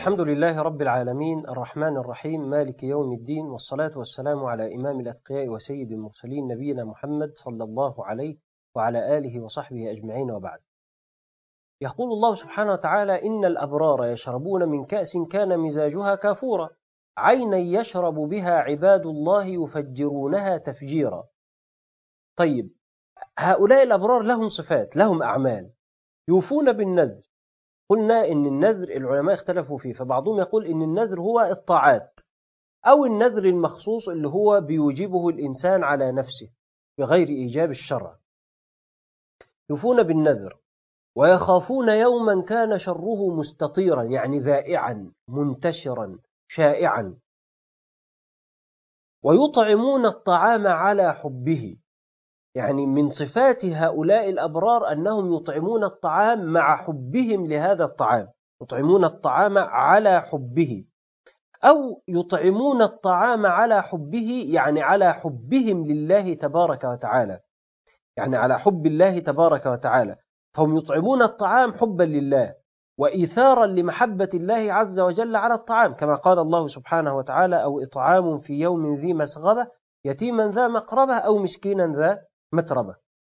الحمد لله رب العالمين الرحمن الرحيم مالك يوم الدين، والصلاة والسلام على إمام الأتقياء وسيد المرسلين نبينا محمد صلى الله عليه وعلى آله وصحبه أجمعين، وبعد. يقول الله سبحانه وتعالى: إن الأبرار يشربون من كأس كان مزاجها كافورا عينا يشرب بها عباد الله يفجرونها تفجيرا. طيب، هؤلاء الأبرار لهم صفات، لهم أعمال، يوفون بالنذر. قلنا إن النذر العلماء اختلفوا فيه، فبعضهم يقول إن النذر هو الطاعات، أو النذر المخصوص اللي هو بيوجبه الإنسان على نفسه بغير إيجاب الشرع. يوفون بالنذر ويخافون يوما كان شره مستطيرا، يعني ذائعا منتشرا شائعا. ويطعمون الطعام على حبه، يعني من صفات هؤلاء الأبرار أنهم يطعمون الطعام مع حبهم لهذا الطعام، يطعمون الطعام على حبه، أو يطعمون الطعام على حبه يعني على حبهم لله تبارك وتعالى، يعني على حب الله تبارك وتعالى، فهم يطعمون الطعام حبا لله وإيثارا لمحبة الله عز وجل على الطعام، كما قال الله سبحانه وتعالى: أو إطعام في يوم ذي مسغبة يتيما ذا مقربة أو مسكينا ذا متربة.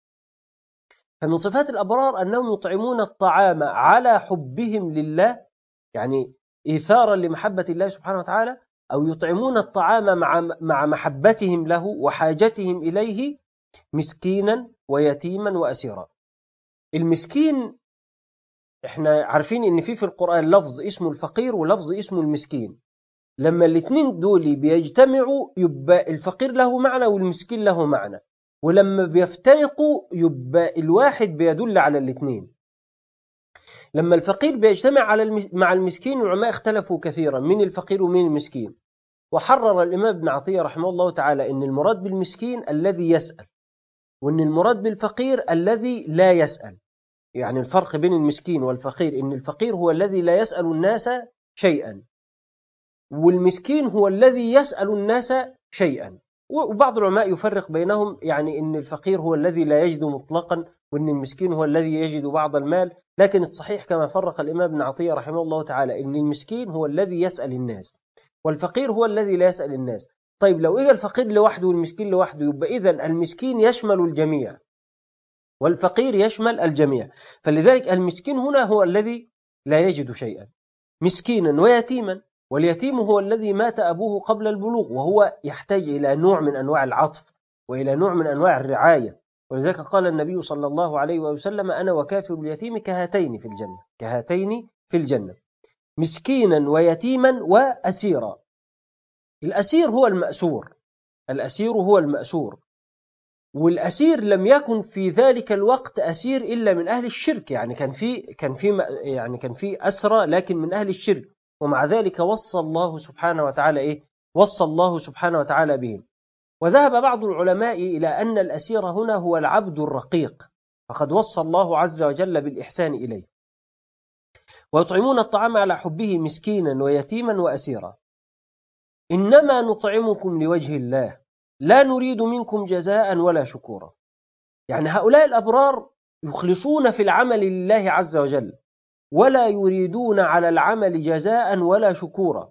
فمن صفات الأبرار أنهم يطعمون الطعام على حبهم لله، يعني إيثارا لمحبة الله سبحانه وتعالى، أو يطعمون الطعام مع محبتهم له وحاجتهم إليه، مسكينا ويتيما وأسيرا. المسكين احنا عارفين ان في القرآن لفظ اسمه الفقير ولفظ اسمه المسكين، لما الاثنين دول بيجتمعوا يبقى الفقير له معنى والمسكين له معنى، ولما بيفترقوا يبقى الواحد بيدل على الاثنين. لما الفقير بيجتمع مع المسكين، العلماء اختلفوا كثيرا من الفقير ومن المسكين، وحرر الإمام ابن عطية رحمه الله تعالى ان المراد بالمسكين الذي يسأل، وان المراد بالفقير الذي لا يسأل. يعني الفرق بين المسكين والفقير ان الفقير هو الذي لا يسأل الناس شيئا، والمسكين هو الذي يسأل الناس شيئا. وبعض العلماء يفرق بينهم، يعني ان الفقير هو الذي لا يجد مطلقا، وان المسكين هو الذي يجد بعض المال. لكن الصحيح كما فرق الإمام ابن عطية رحمه الله تعالى ان المسكين هو الذي يسأل الناس، والفقير هو الذي لا يسأل الناس. طيب، لو إجا الفقير لوحده والمسكين لوحده، يبقى إذن المسكين يشمل الجميع والفقير يشمل الجميع. فلذلك المسكين هنا هو الذي لا يجد شيئا، مسكينا ويتيما. واليتيم هو الذي مات أبوه قبل البلوغ، وهو يحتاج إلى نوع من أنواع العطف وإلى نوع من أنواع الرعاية. ولذلك قال النبي صلى الله عليه وسلم: أنا وكافر اليتيم كهاتين في الجنة، كهاتين في الجنة. مسكينا ويتيما وأسيرا. الأسير هو المأسور، الأسير هو المأسور. والأسير لم يكن في ذلك الوقت أسير إلا من أهل الشرك، يعني كان في أسرى لكن من أهل الشرك، ومع ذلك وصى الله سبحانه وتعالى وصى الله سبحانه وتعالى بهم. وذهب بعض العلماء إلى أن الأسير هنا هو العبد الرقيق، فقد وصى الله عز وجل بالإحسان إليه. ويطعمون الطعام على حبه مسكينا ويتيما وأسيرا. إنما نطعمكم لوجه الله لا نريد منكم جزاء ولا شكورا. يعني هؤلاء الأبرار يخلصون في العمل لله عز وجل، ولا يريدون على العمل جزاء ولا شكورا.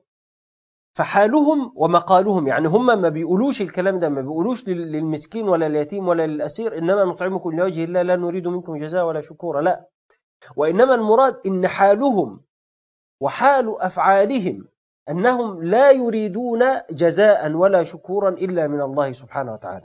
فحالهم ومقالهم، يعني هم ما بيقولوش الكلام ده، ما بيقولوش للمسكين ولا اليتيم ولا للأسير: إنما نطعمكم لوجه الله لا نريد منكم جزاء ولا شكورا، لا. وإنما المراد إن حالهم وحال أفعالهم أنهم لا يريدون جزاء ولا شكورا إلا من الله سبحانه وتعالى.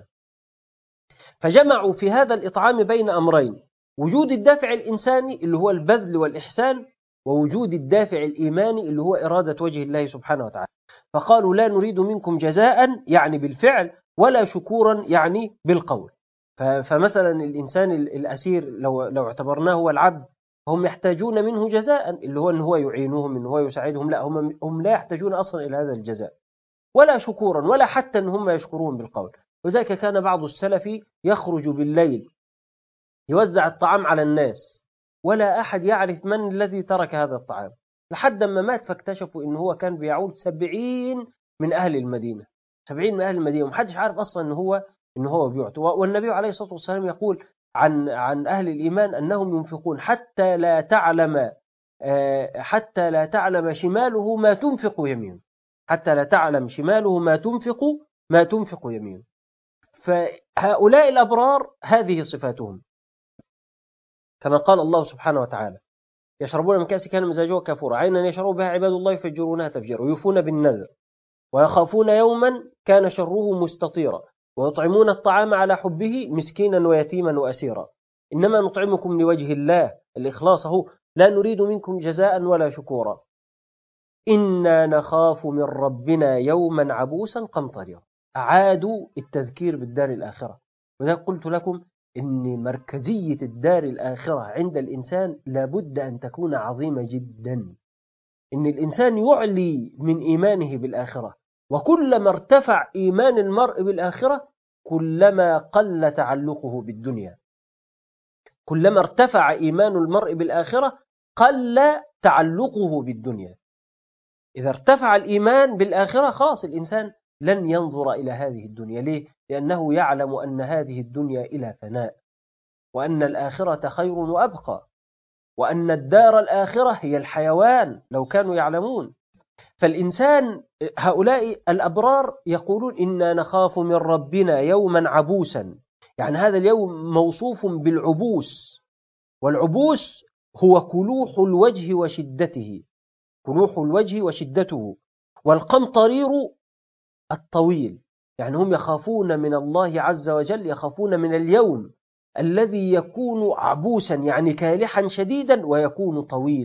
فجمعوا في هذا الإطعام بين أمرين: وجود الدافع الإنساني اللي هو البذل والإحسان، ووجود الدافع الإيماني اللي هو إرادة وجه الله سبحانه وتعالى. فقالوا: لا نريد منكم جزاء يعني بالفعل، ولا شكورا يعني بالقول. فمثلا الإنسان الأسير لو اعتبرناه هو العبد، هم يحتاجون منه جزاء اللي هو أن هو يعينهم، أن هو يساعدهم. لا، هم لا يحتاجون أصلا إلى هذا الجزاء، ولا شكورا، ولا حتى أن هم يشكرون بالقول. وذلك كان بعض السلف يخرج بالليل يوزع الطعام على الناس، ولا أحد يعرف من الذي ترك هذا الطعام، لحد ما مات فاكتشفوا أنه هو كان بيعود 70 من أهل المدينة، 70 من أهل المدينة، ومحدش عارف أصلا أنه هو بيعطي. والنبي عليه الصلاة والسلام يقول عن أهل الإيمان أنهم ينفقون حتى لا تعلم حتى لا تعلم شماله ما تنفق يمينه، حتى لا تعلم شماله ما تنفق يمينه. فهؤلاء الأبرار هذه صفاتهم، كما قال الله سبحانه وتعالى: يشربون من كأس كان مزاجها كافورا عينا يشرب بها عباد الله يفجرونها تفجيرا ويوفون بالنذر ويخافون يوما كان شره مستطيرا ويطعمون الطعام على حبه مسكينا ويتيما وأسيرا إنما نطعمكم لوجه الله، الإخلاص هو، لا نريد منكم جزاء ولا شكورا إنا نخاف من ربنا يوما عبوسا قمطريرا. أعادوا التذكير بالدار الآخرة. وذا قلت لكم إن مركزية الدار الآخرة عند الإنسان لابد أن تكون عظيمة جدا، إن الإنسان يعلي من إيمانه بالآخرة، وكلما ارتفع إيمان المرء بالآخرة كلما قل تعلقه بالدنيا. كلما ارتفع إيمان المرء بالآخرة قل تعلقه بالدنيا. إذا ارتفع الإيمان بالآخرة خلاص الإنسان لن ينظر إلى هذه الدنيا. ليه؟ لأنه يعلم أن هذه الدنيا إلى فناء، وأن الآخرة خير وأبقى، وأن الدار الآخرة هي الحيوان لو كانوا يعلمون. فالإنسان هؤلاء الأبرار يقولون إنا نخاف من ربنا يوما عبوسا، يعني هذا اليوم موصوف بالعبوس، والعبوس هو كلوح الوجه وشدته، كلوح الوجه وشدته، والقمطرير الطويل. يعني هم يخافون من الله عز وجل، يخافون من اليوم الذي يكون عبوسا يعني كالحا شديدا ويكون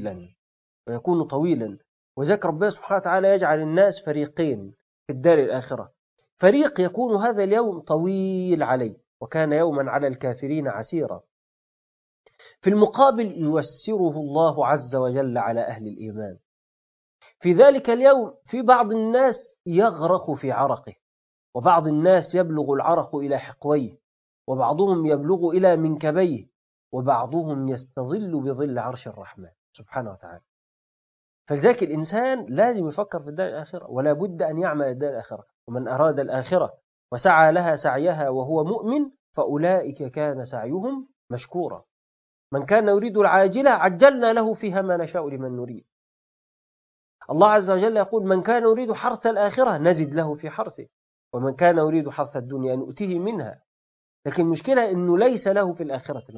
طويلا. وذلك ربنا سبحانه وتعالى يجعل الناس فريقين في الدار الآخرة، فريق يكون هذا اليوم طويل عليه وكان يوما على الكافرين عسيرا، في المقابل ييسره الله عز وجل على أهل الإيمان. في ذلك اليوم في بعض الناس يغرق في عرقه، وبعض الناس يبلغ العرق إلى حقويه، وبعضهم يبلغ إلى منكبيه، وبعضهم يستظل بظل عرش الرحمن سبحانه وتعالى. فلذلك الإنسان لازم يفكر في الدار الآخرة، ولا بد أن يعمل الدار الآخرة. ومن أراد الآخرة وسعى لها سعيها وهو مؤمن فأولئك كان سعيهم مشكورا. من كان يريد العاجلة عجلنا له فيها ما نشاء لمن نريد. الله عز وجل يقول: من كان يريد حرث الآخرة نزد له في حرثه، ومن كان يريد حرث الدنيا نؤتيه منها. لكن المشكلة أنه ليس له في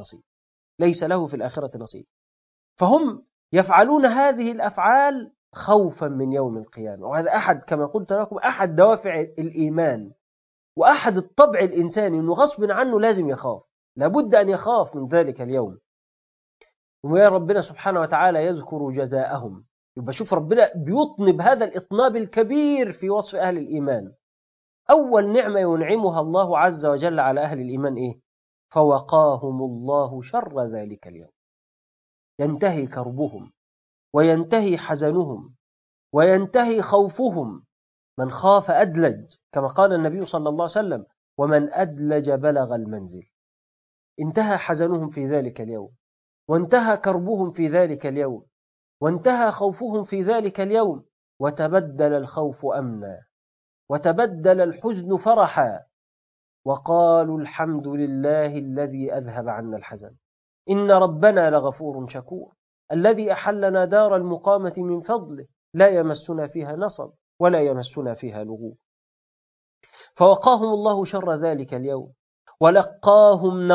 الآخرة نصيب، فهم يفعلون هذه الأفعال خوفا من يوم القيامة. وهذا أحد، كما قلت لكم، أحد دوافع الإيمان، وأحد الطبع الإنساني، أنه غصب عنه لازم يخاف، لابد أن يخاف من ذلك اليوم. ويا ربنا سبحانه وتعالى يذكر جزاءهم. يبقى شوف ربنا بيطنب هذا الإطناب الكبير في وصف أهل الإيمان. أول نعمة ينعمها الله عز وجل على أهل الإيمان إيه؟ فوقاهم الله شر ذلك اليوم. ينتهي كربهم وينتهي حزنهم وينتهي خوفهم. من خاف أدلج، كما قال النبي صلى الله عليه وسلم: ومن أدلج بلغ المنزل. انتهى حزنهم في ذلك اليوم، وانتهى كربهم في ذلك اليوم، وانتهى خوفهم في ذلك اليوم، وتبدل الخوف أمنا، وتبدل الحزن فرحا، وقالوا الحمد لله الذي أذهب عنا الحزن إن ربنا لغفور شكور الذي أحلنا دار المقامة من فضله لا يمسنا فيها نصب ولا يمسنا فيها لغوب. فوقاهم الله شر ذلك اليوم، ولقاهم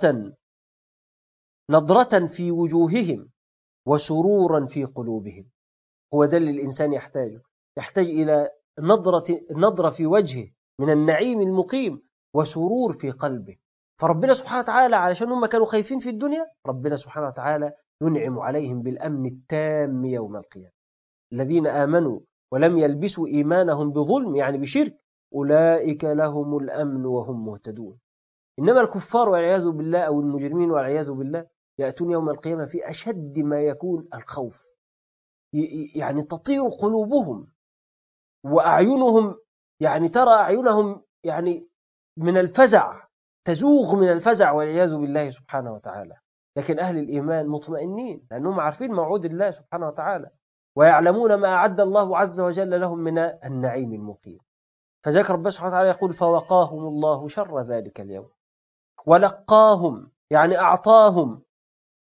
نضرة في وجوههم وسرورا في قلوبهم. هو ده اللي الإنسان يحتاج إلى نضرة في وجهه من النعيم المقيم وسرور في قلبه. فربنا سبحانه وتعالى علشان هم كانوا خايفين في الدنيا، ربنا سبحانه وتعالى ينعم عليهم بالأمن التام يوم القيامة. الذين آمنوا ولم يلبسوا إيمانهم بظلم يعني بشرك أولئك لهم الأمن وهم مهتدون. إنما الكفار والعياذ بالله أو المجرمين والعياذ بالله يأتون يوم القيامة في أشد ما يكون الخوف، يعني تطير قلوبهم وأعينهم، يعني ترى أعينهم يعني من الفزع، تزوغ من الفزع والعياذ بالله سبحانه وتعالى. لكن أهل الإيمان مطمئنين لأنهم عارفين موعود الله سبحانه وتعالى، ويعلمون ما أعد الله عز وجل لهم من النعيم المقيم. فذلك ربنا سبحانه وتعالى يقول: فوقاهم الله شر ذلك اليوم، ولقاهم يعني أعطاهم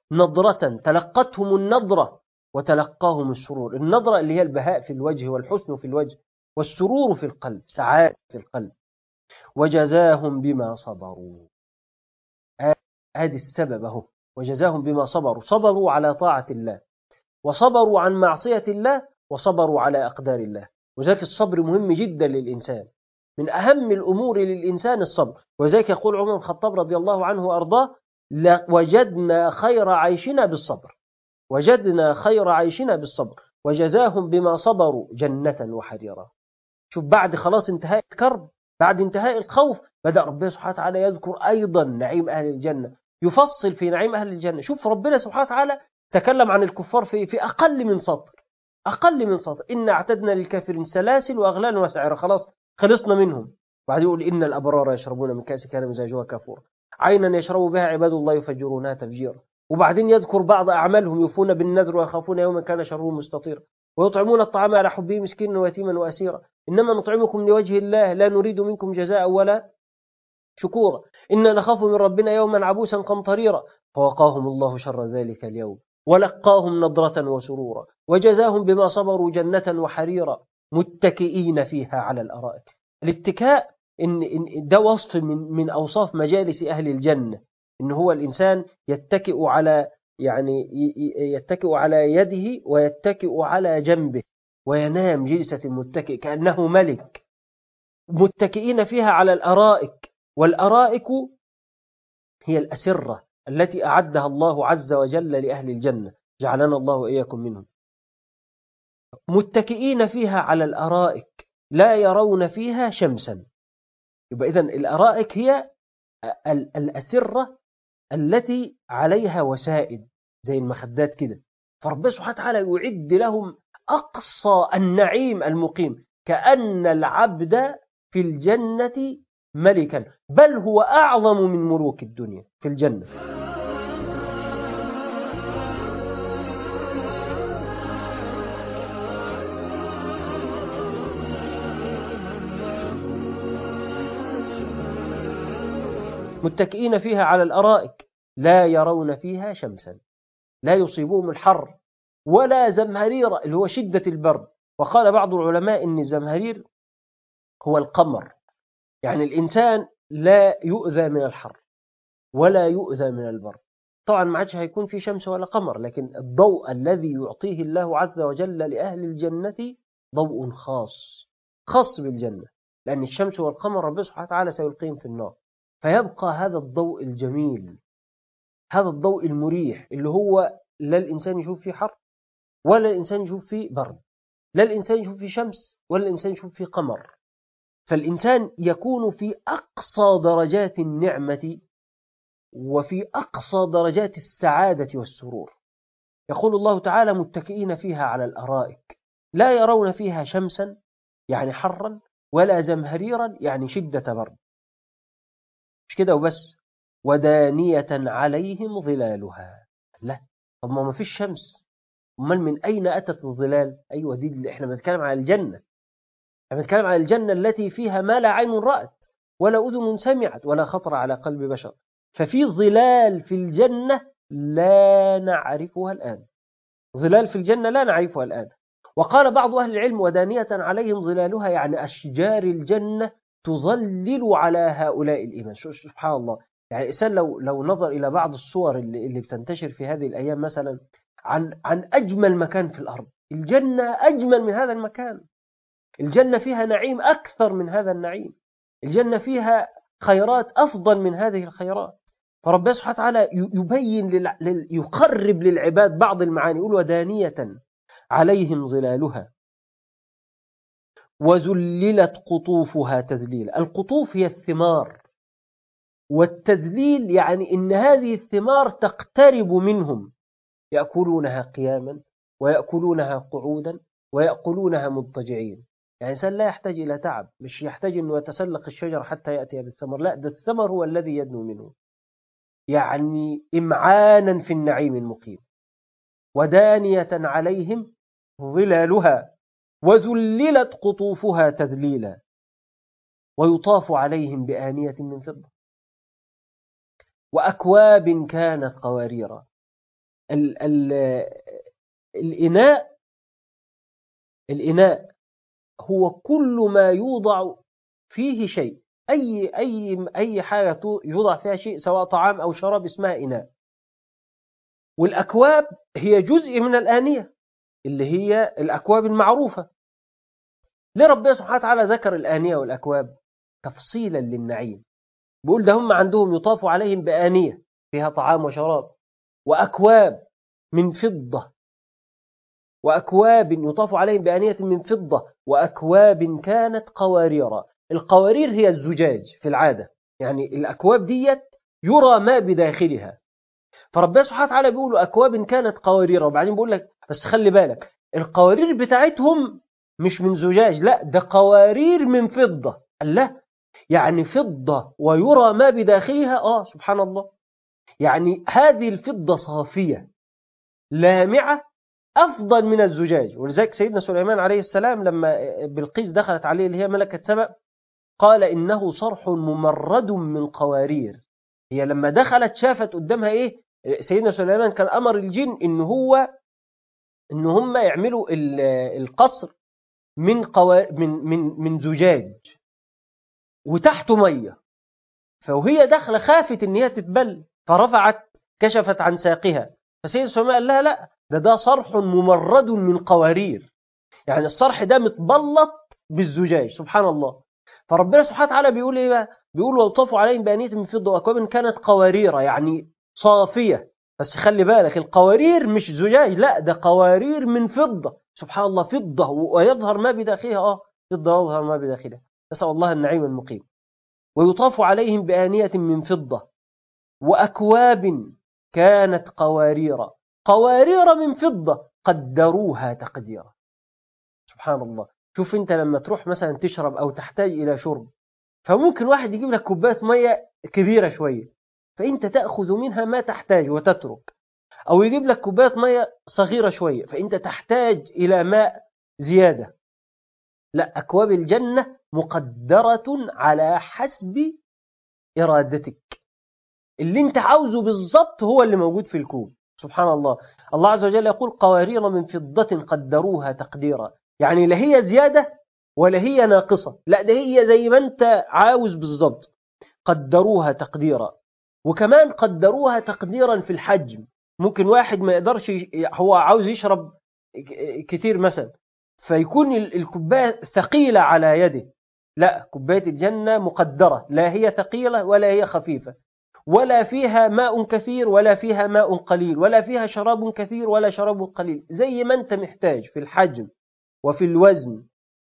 نضرة تلقتهم النضرة وتلقاهم السرور. النضرة اللي هي البهاء في الوجه والحسن في الوجه، والسرور في القلب، سعادة في القلب. وجزاهم بما صبروا، هذه السبب أهو، وجزاهم بما صبروا، صبروا على طاعة الله، وصبروا عن معصية الله، وصبروا على أقدار الله. وذلك الصبر مهم جدا للإنسان، من أهم الأمور للإنسان الصبر. وذلك يقول عمر بن الخطاب رضي الله عنه وأرضاه: وجدنا خير عيشنا بالصبر، وجدنا خير عيشنا بالصبر، وجزاهم بما صبروا جنة وحريرا. شوف، بعد خلاص انتهاء الكرب، بعد انتهاء الخوف، بدأ ربنا سبحانه وتعالى يذكر أيضا نعيم أهل الجنة، يفصل في نعيم أهل الجنة. شوف ربنا سبحانه وتعالى تكلم عن الكفار في أقل من سطر، أقل من سطر: إن أعتدنا للكافرين سلاسل وأغلال وسعيرا. خلاص خلصنا منهم. بعد يقول: إن الأبرار يشربون من كأس كان مزاجها كافورا عينا يشرب بها عباد الله يفجرونها تفجيرا. وبعدين يذكر بعض أعمالهم: يوفون بالنذر ويخافون يوما كان شره مستطيرا ويطعمون الطعام على حبه مسكينا ويتيما وأسيرا إنما نطعمكم لوجه الله لا نريد منكم جزاء ولا شكورا إنا نخاف من ربنا يوما عبوسا قمطريرا فوقاهم الله شر ذلك اليوم ولقاهم نضرة وسرورا وجزاهم بما صبروا جنة وحريرا متكئين فيها على الأرائك. الاتكاء إن ده وصف من أوصاف مجالس أهل الجنة، إن هو الإنسان يتكئ على، يعني يتكئ على يده ويتكئ على جنبه وينام جلسة المتكئ كأنه ملك. متكئين فيها على الأرائك، والأرائك هي الأسرة التي أعدها الله عز وجل لأهل الجنة، جعلنا الله وإياكم منهم. متكئين فيها على الأرائك لا يرون فيها شمسا. يبقى إذن الأرائك هي الأسرة التي عليها وسائد زي المخدات كده. فربنا سبحانه وتعالى يعد لهم أقصى النعيم المقيم، كأن العبد في الجنة ملكا، بل هو أعظم من ملوك الدنيا في الجنة. متكئين فيها على الأرائك لا يرون فيها شمسا، لا يصيبهم الحر، ولا زمهرير اللي هو شدة البرد. وقال بعض العلماء إن الزمهرير هو القمر، يعني الإنسان لا يؤذى من الحر ولا يؤذى من البرد. طبعا ما عادش هيكون في شمس ولا قمر، لكن الضوء الذي يعطيه الله عز وجل لأهل الجنة ضوء خاص بالجنة، لأن الشمس والقمر ربنا سبحانه وتعالى سيلقيهم في النار. فيبقى هذا الضوء الجميل، هذا الضوء المريح، اللي هو لا الإنسان يشوف فيه حر ولا الإنسان يشوف فيه برد، لا الإنسان يشوف فيه شمس ولا الإنسان يشوف فيه قمر. فالإنسان يكون في أقصى درجات النعمة وفي أقصى درجات السعادة والسرور. يقول الله تعالى: متكئين فيها على الأرائك لا يرون فيها شمسا يعني حرا ولا زمهريرا يعني شدة برد. مش كده وبس، ودانية عليهم ظلالها. لا، طب ما فيش شمس، امال من أين أتت الظلال؟ أيوة، دي اللي احنا بنتكلم عن الجنة. احنا بنتكلم عن الجنة التي فيها ما لا عين رأت ولا أذن سمعت ولا خطر على قلب بشر. ففي ظلال في الجنة لا نعرفها الآن، ظلال في الجنة لا نعرفها الآن. وقال بعض أهل العلم: ودانية عليهم ظلالها، يعني أشجار الجنة تظلل على هؤلاء الإيمان. سبحان الله. يعني الإنسان لو نظر إلى بعض الصور اللي بتنتشر في هذه الأيام مثلا عن أجمل مكان في الأرض، الجنة أجمل من هذا المكان. الجنة فيها نعيم أكثر من هذا النعيم، الجنة فيها خيرات أفضل من هذه الخيرات. فربنا سبحانه وتعالى يبين يقرب للعباد بعض المعاني، يقول: ودانية عليهم ظلالها وذللت قطوفها تذليلا. القطوف هي الثمار، والتذليل يعني إن هذه الثمار تقترب منهم، يأكلونها قياما ويأكلونها قعودا ويأكلونها مضطجعين. يعني الإنسان لا يحتاج إلى تعب، مش يحتاج أنه يتسلق الشجر حتى يأتي بالثمر، لا، ده الثمر هو الذي يدنو منه، يعني إمعانا في النعيم المقيم. ودانية عليهم ظلالها وذللت قطوفها تذليلا ويطاف عليهم بآنية من فضة وأكواب كانت قواريرا. ال ال الإناء الإناء هو كل ما يوضع فيه شيء، أي حاجة يوضع فيها شيء سواء طعام أو شراب اسمها إناء. والأكواب هي جزء من الآنية اللي هي الأكواب المعروفة. ليه ربنا سبحانه وتعالى ذكر الآنية والأكواب؟ تفصيلا للنعيم. بيقول ده هم عندهم يطاف عليهم بآنية فيها طعام وشراب، وأكواب من فضة، وأكواب يطاف عليهم بآنية من فضة، وأكواب كانت قواريرا. القوارير هي الزجاج في العادة، يعني الأكواب ديت يرى ما بداخلها. فربنا سبحانه وتعالى بيقول أكواب كانت قواريرا، وبعدين بيقول لك بس خلي بالك القوارير بتاعتهم مش من زجاج، لا ده قوارير من فضة. الله، يعني فضة ويرى ما بداخلها. سبحان الله. يعني هذه الفضة صافية لامعة أفضل من الزجاج. ولذلك سيدنا سليمان عليه السلام لما بلقيس دخلت عليه اللي هي ملكة سبأ قال إنه صرح ممرد من قوارير. هي لما دخلت شافت قدامها إيه؟ سيدنا سليمان كان أمر الجن إن هم يعملوا القصر من زجاج وتحته مية. فوهي داخله خافت ان هي تتبل، فرفعت كشفت عن ساقها. فسيد سليمان قال لها لا، ده صرح ممرد من قوارير، يعني الصرح ده متبلط بالزجاج. سبحان الله. فربنا سبحانه وتعالى بيقول ايه بقى؟ بيقول ويطاف عليهم بآنية من فضة وأكواب كانت قوارير، يعني صافية. بس خلي بالك القوارير مش زجاج، لا ده قوارير من فضة. سبحان الله، فضة ويظهر ما بداخلها. فضة ويظهر ما بداخلها. نسأل الله النعيم المقيم. ويطاف عليهم بآنية من فضة وأكواب كانت قوارير من فضة قدروها تقديرا. سبحان الله. شوف انت لما تروح مثلا تشرب أو تحتاج إلى شرب، فممكن واحد يجيب لك كوباية مية كبيرة شوية، فأنت تأخذ منها ما تحتاج وتترك، أو يجيب لك كوباية مية صغيرة شوية فأنت تحتاج إلى ماء زيادة. لا، أكواب الجنة مقدرة على حسب إرادتك. اللي انت عاوزه بالضبط هو اللي موجود في الكون. سبحان الله. الله عز وجل يقول قوارير من فضة قدروها تقديرا، يعني لا هي زيادة ولا هي ناقصة، لا ده هي زي ما انت عاوز بالضبط. قدروها تقديرا. وكمان قدروها تقديرا في الحجم. ممكن واحد ما يقدرش هو عاوز يشرب كتير مثلا، فيكون الكوباية ثقيلة على يده. لا، كوباية الجنة مقدرة، لا هي ثقيلة ولا هي خفيفة، ولا فيها ماء كثير ولا فيها ماء قليل، ولا فيها شراب كثير ولا شراب قليل، زي ما أنت محتاج في الحجم وفي الوزن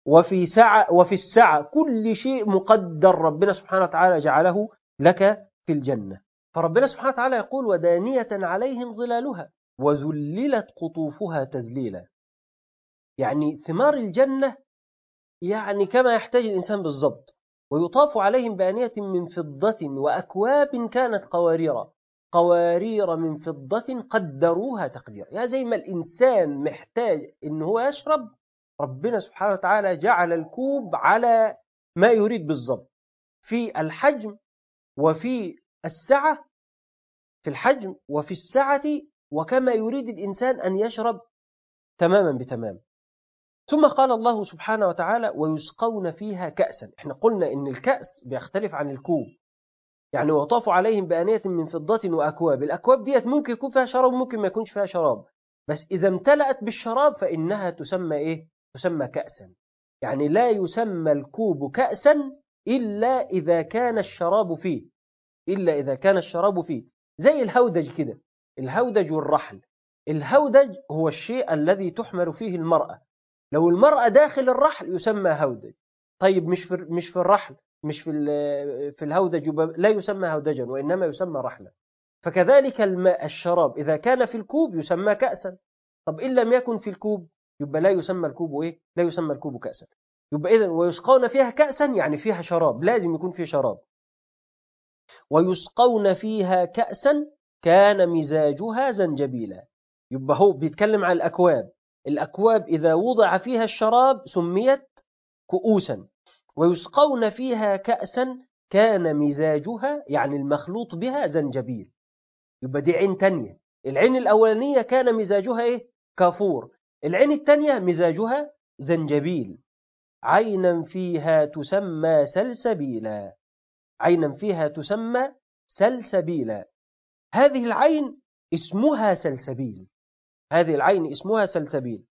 وفي السعة. كل شيء مقدر ربنا سبحانه وتعالى جعله لك في الجنة. فربنا سبحانه وتعالى يقول ودانية عليهم ظلالها وذللت قطوفها تذليلا. يعني ثمار الجنة يعني كما يحتاج الإنسان بالضبط. ويطاف عليهم بآنية من فضة وأكواب كانت قوارير من فضة قدروها تقديرا. يعني زي ما الإنسان محتاج إن هو يشرب، ربنا سبحانه وتعالى جعل الكوب على ما يريد بالضبط في الحجم وفي السعة، في الحجم وفي السعة، وكما يريد الإنسان أن يشرب تماما بتمام. ثم قال الله سبحانه وتعالى ويسقون فيها كأسا. احنا قلنا ان الكأس بيختلف عن الكوب. يعني وطاف عليهم بآنية من فضة وأكواب. الأكواب ديت ممكن يكون فيها شراب وممكن ما يكونش فيها شراب، بس إذا امتلأت بالشراب فإنها تسمى إيه؟ تسمى كأسا. يعني لا يسمى الكوب كأسا إلا إذا كان الشراب فيه، زي الهودج كده. الهودج والرحل. الهودج هو الشيء الذي تحمل فيه المرأة. لو المرأة داخل الرحل يسمى هودج. طيب مش في الرحل، مش في الهودج، لا يسمى هودجا وإنما يسمى رحلا. فكذلك الماء الشراب إذا كان في الكوب يسمى كأسا. طب إن لم يكن في الكوب يبقى لا يسمى الكوب إيه؟ لا يسمى الكوب كأسا. يبقى إذن ويسقون فيها كأسا يعني فيها شراب، لازم يكون فيه شراب. ويسقون فيها كأسا كان مزاجها زنجبيلا. يبقى هو بيتكلم عن الأكواب. الأكواب إذا وضع فيها الشراب سميت كؤوسا. ويسقون فيها كأسا كان مزاجها يعني المخلوط بها زنجبيل. يبقى دي عين تانية. العين الأولانية كان مزاجها إيه؟ كافور. العين الثانية مزاجها زنجبيل. عينا فيها تسمى سلسبيلا. عينا فيها تسمى سلسبيلا. هذه العين اسمها سلسبيل. هذه العين اسمها سلسبيل.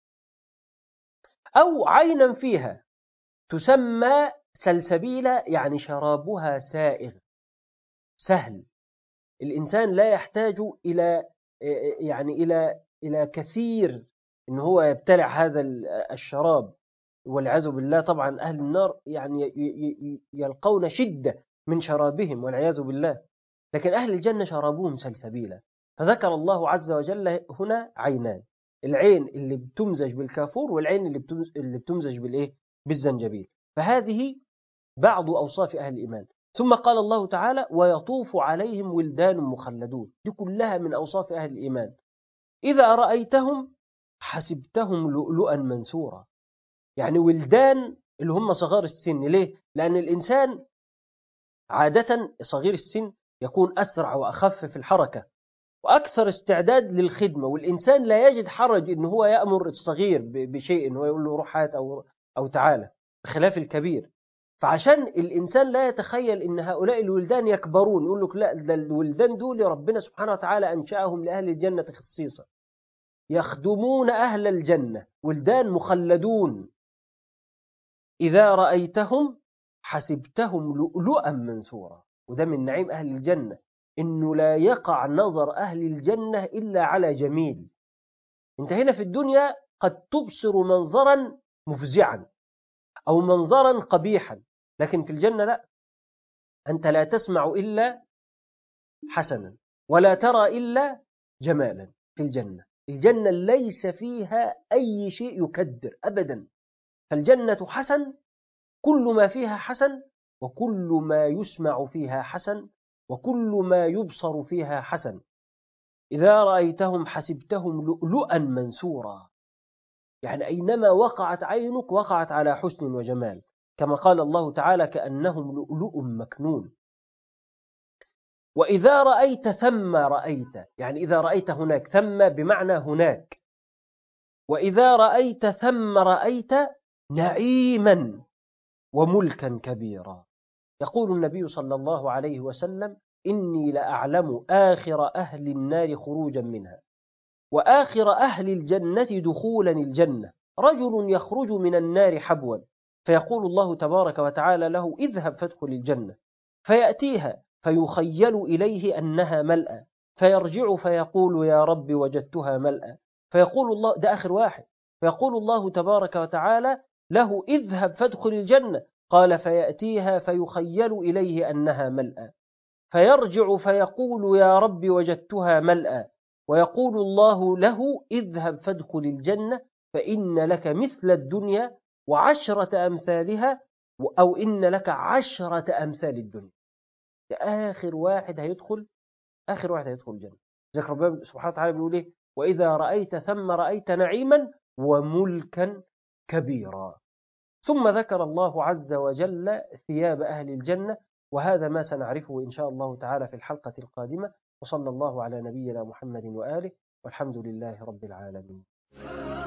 أو عينا فيها تسمى سلسبيلا، يعني شرابها سائغ سهل. الإنسان لا يحتاج إلى يعني إلى كثير إن هو يبتلع هذا الشراب. والعياذ بالله طبعا أهل النار يعني يلقون شدة من شرابهم والعياذ بالله، لكن أهل الجنة شرابهم سلسبيلا. فذكر الله عز وجل هنا عينان: العين اللي بتمزج بالكافور، والعين اللي بتمزج بالإيه؟ بالزنجبيل. فهذه بعض أوصاف أهل الإيمان. ثم قال الله تعالى: ويطوف عليهم ولدان مخلدون. دي كلها من أوصاف أهل الإيمان. إذا رأيتهم حسبتهم لؤلؤا منثورا. يعني ولدان اللي هم صغار السن. ليه؟ لأن الإنسان عادة صغير السن يكون أسرع وأخف في الحركة وأكثر استعداد للخدمة، والإنسان لا يجد حرج إن هو يأمر الصغير بشيء، إن هو يقول له روح هات أو تعالى، بخلاف الكبير. فعشان الإنسان لا يتخيل إن هؤلاء الولدان يكبرون، يقول لك لا، ده الولدان دول ربنا سبحانه وتعالى أنشأهم لأهل الجنة خصيصا، يخدمون أهل الجنة، ولدان مخلدون. إذا رأيتهم حسبتهم لؤلؤا منثورا. وده من نعيم أهل الجنة، إنه لا يقع نظر أهل الجنة إلا على جميل. أنت هنا في الدنيا قد تبصر منظرا مفزعا أو منظرا قبيحا، لكن في الجنة لا، أنت لا تسمع إلا حسنا ولا ترى إلا جمالا. في الجنة ليس فيها أي شيء يكدر أبدا. فالجنة حسن، كل ما فيها حسن، وكل ما يسمع فيها حسن، وكل ما يبصر فيها حسن. إذا رأيتهم حسبتهم لؤلؤا منثورا، يعني أينما وقعت عينك وقعت على حسن وجمال، كما قال الله تعالى: كأنهم لؤلؤ مكنون. وإذا رأيت ثم رأيت، يعني إذا رأيت هناك، ثم بمعنى هناك. وإذا رأيت ثم رأيت نعيما وملكا كبيرا. يقول النبي صلى الله عليه وسلم: إني لأعلم آخر أهل النار خروجا منها وآخر أهل الجنة دخولا الجنة رجل يخرج من النار حبوا، فيقول الله تبارك وتعالى له: اذهب فادخل الجنة. فيأتيها فيخيل إليه أنها ملأى، فيرجع فيقول: يا رب وجدتها ملأى. فيقول الله، ده آخر واحد، فيقول الله تبارك وتعالى له: اذهب فادخل الجنة. قال: فيأتيها فيخيل إليه أنها ملأى، فيرجع فيقول: يا رب وجدتها ملأى. ويقول الله له: اذهب فادخل الجنة فإن لك مثل الدنيا وعشرة أمثالها، أو إن لك 10 أمثال الدنيا. ده آخر واحد هيدخل الجنة. ذكر ربنا سبحانه وتعالى بيقول إيه: وإذا رأيت ثم رأيت نعيما وملكا كبيرا. ثم ذكر الله عز وجل ثياب أهل الجنة، وهذا ما سنعرفه إن شاء الله تعالى في الحلقة القادمة. وصلى الله على نبينا محمد وآله، والحمد لله رب العالمين.